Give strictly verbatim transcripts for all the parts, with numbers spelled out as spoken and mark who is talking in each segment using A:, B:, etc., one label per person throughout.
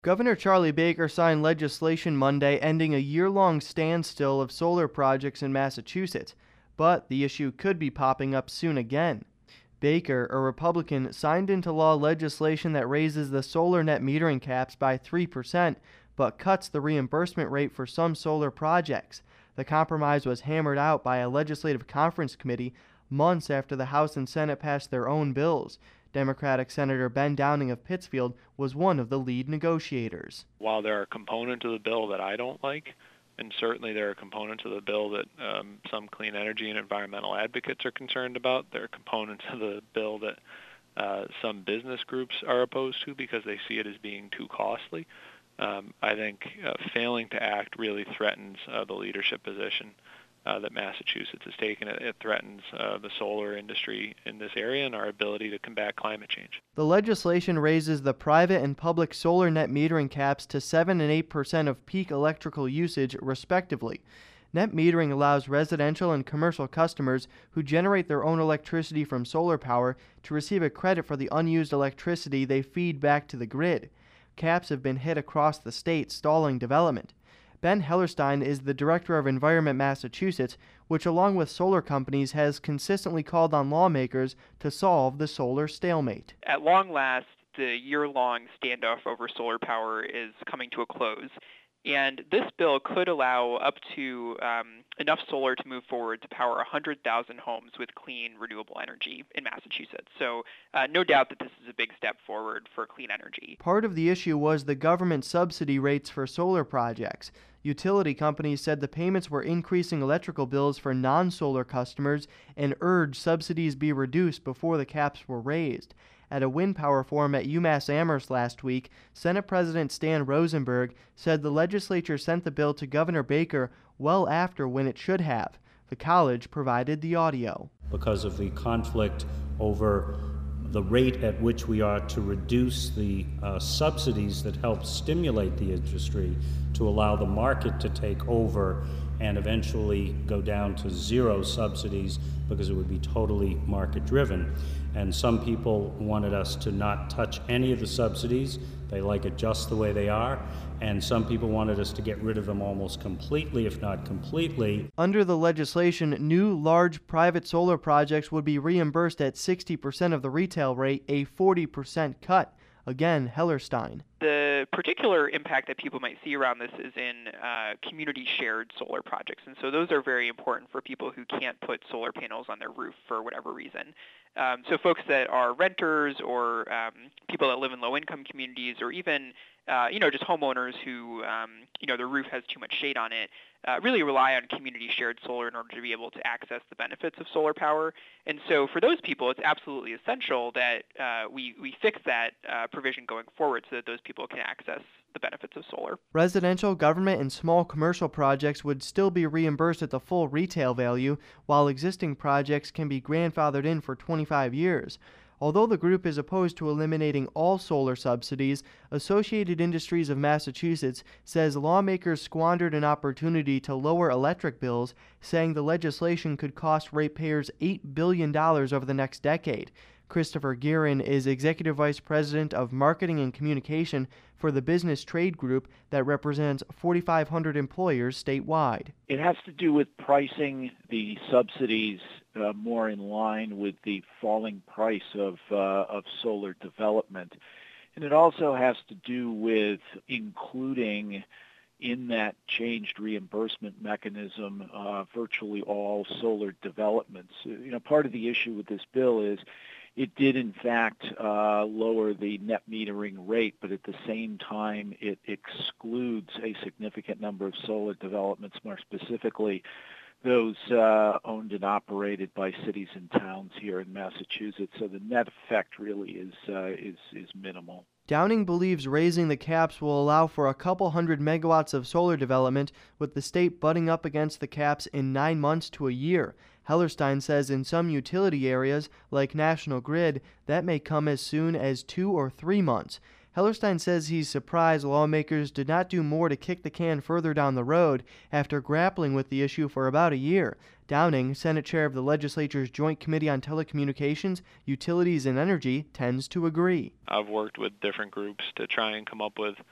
A: Governor Charlie Baker signed legislation Monday ending a year-long standstill of solar projects in Massachusetts, but the issue could be popping up soon again. Baker, a Republican, signed into law legislation that raises the solar net metering caps by three percent, but cuts the reimbursement rate for some solar projects. The compromise was hammered out by a legislative conference committee months after the House and Senate passed their own bills. Democratic Senator Ben Downing of Pittsfield was one of the lead negotiators.
B: While there are components of the bill that I don't like, and certainly there are components of the bill that um, some clean energy and environmental advocates are concerned about, there are components of the bill that uh, some business groups are opposed to because they see it as being too costly. Um, I think uh, failing to act really threatens uh, the leadership position Uh, that Massachusetts has taken. It, it threatens uh, the solar industry in this area and our ability to combat climate change.
A: The legislation raises the private and public solar net metering caps to seven and eight percent of peak electrical usage, respectively. Net metering allows residential and commercial customers who generate their own electricity from solar power to receive a credit for the unused electricity they feed back to the grid. Caps have been hit across the state, stalling development. Ben Hellerstein is the director of Environment Massachusetts, which along with solar companies has consistently called on lawmakers to solve the solar stalemate.
C: At long last, the year-long standoff over solar power is coming to a close. And this bill could allow up to um, enough solar to move forward to power one hundred thousand homes with clean, renewable energy in Massachusetts. So uh, no doubt that this is a big step forward for clean energy.
A: Part of the issue was the government subsidy rates for solar projects. Utility companies said the payments were increasing electrical bills for non-solar customers and urged subsidies be reduced before the caps were raised. At a wind power forum at UMass Amherst last week, Senate President Stan Rosenberg said the legislature sent the bill to Governor Baker well after when it should have. The college provided the audio.
D: Because of the conflict over the rate at which we are to reduce the uh, subsidies that help stimulate the industry to allow the market to take over and eventually go down to zero subsidies because it would be totally market driven. And some people wanted us to not touch any of the subsidies. They like it just the way they are. And some people wanted us to get rid of them almost completely, if not completely.
A: Under the legislation, new large private solar projects would be reimbursed at sixty percent of the retail rate, a forty percent cut. Again, Hellerstein.
C: The particular impact that people might see around this is in uh, community-shared solar projects. And so those are very important for people who can't put solar panels on their roof for whatever reason. Um, so folks that are renters or um, people that live in low-income communities or even uh, you know, just homeowners who, um, you know, their roof has too much shade on it, uh, really rely on community-shared solar in order to be able to access the benefits of solar power. And so for those people, it's absolutely essential that uh, we, we fix that uh, provision going forward so that those people can access the benefits of solar.
A: Residential, government, and small commercial projects would still be reimbursed at the full retail value, while existing projects can be grandfathered in for twenty-five years. Although the group is opposed to eliminating all solar subsidies, Associated Industries of Massachusetts says lawmakers squandered an opportunity to lower electric bills, saying the legislation could cost ratepayers eight billion dollars over the next decade. Christopher Guerin is Executive Vice President of Marketing and Communication for the Business Trade Group that represents forty-five hundred employers statewide.
E: It has to do with pricing the subsidies uh, more in line with the falling price of, uh, of solar development. And it also has to do with including in that changed reimbursement mechanism uh, virtually all solar developments. You know, part of the issue with this bill is it did, in fact, uh, lower the net metering rate, but at the same time, it excludes a significant number of solar developments, more specifically those uh, owned and operated by cities and towns here in Massachusetts. So the net effect really is uh, is is minimal.
A: Downing believes raising the caps will allow for a couple hundred megawatts of solar development, with the state butting up against the caps in nine months to a year. Hellerstein says in some utility areas, like National Grid, that may come as soon as two or three months. Hellerstein says he's surprised lawmakers did not do more to kick the can further down the road after grappling with the issue for about a year. Downing, Senate Chair of the legislature's Joint Committee on Telecommunications, Utilities, and Energy, tends to agree.
B: I've worked with different groups to try and come up with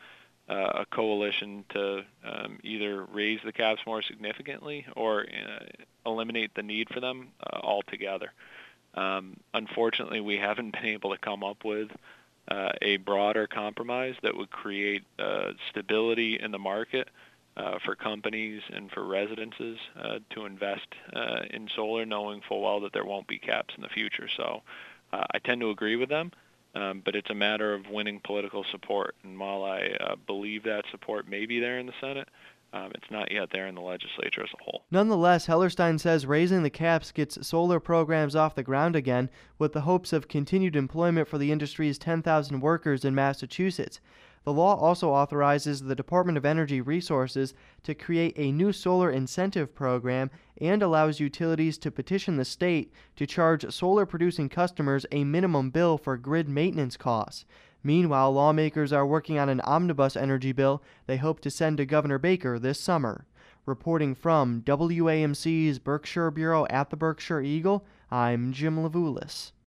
B: uh, a coalition to um, either raise the caps more significantly or uh, eliminate the need for them uh, altogether. Um, unfortunately, we haven't been able to come up with uh, a broader compromise that would create uh, stability in the market uh, for companies and for residences uh, to invest uh, in solar, knowing full well that there won't be caps in the future. So uh, I tend to agree with them, um, but it's a matter of winning political support. And while I uh, believe that support may be there in the Senate, Um, it's not yet there in the legislature as a whole.
A: Nonetheless, Hellerstein says raising the caps gets solar programs off the ground again with the hopes of continued employment for the industry's ten thousand workers in Massachusetts. The law also authorizes the Department of Energy Resources to create a new solar incentive program and allows utilities to petition the state to charge solar-producing customers a minimum bill for grid maintenance costs. Meanwhile, lawmakers are working on an omnibus energy bill they hope to send to Governor Baker this summer. Reporting from W A M C's Berkshire Bureau at the Berkshire Eagle, I'm Jim Levulis.